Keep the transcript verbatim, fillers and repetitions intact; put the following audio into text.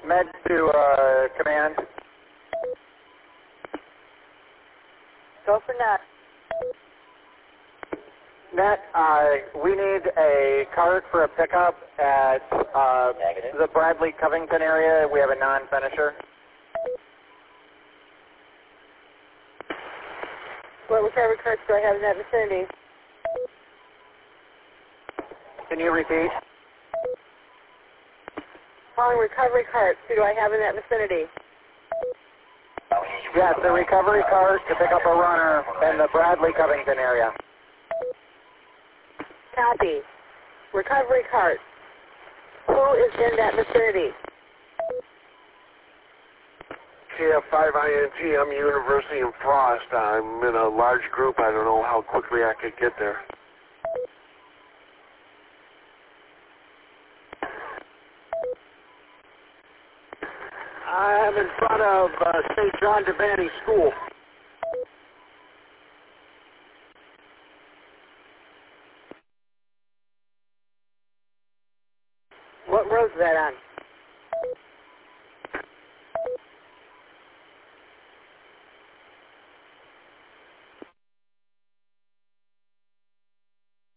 Med to uh, command. Go for net. Net, uh, we need a cart for a pickup at uh, the Bradley Covington area. We have a non-finisher. What recovery carts do I have in that vicinity? Can you repeat? Calling recovery carts. Who do I have in that vicinity? Yes, the recovery cart to pick up a runner in the Bradley Covington area. Copy. Recovery cart. Who is in that vicinity? C F five I N G, I'm University in Frost. I'm in a large group. I don't know how quickly I could get there. I'm in front of uh, Saint John Devaney School. What road is that on?